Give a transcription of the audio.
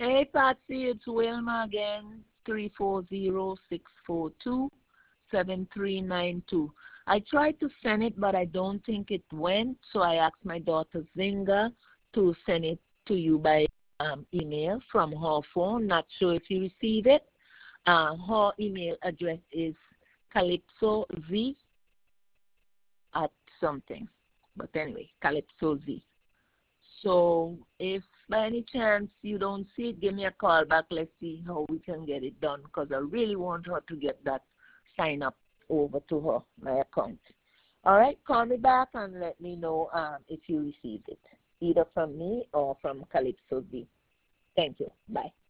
Hey, Patsy, it's Wilma again, 340-642-7392. I tried to send it, but I don't think it went, so I asked my daughter Zinga to send it to you by email from her phone. Not sure if you receive it. Her email address is calypsoz at something. But anyway, calypsoz. So if by any chance you don't see it, give me a call back. Let's see how we can get it done because I really want her to get that sign up over to her, my account. All right, call me back and let me know if you received it, either from me or from Calypso Z. Thank you. Bye.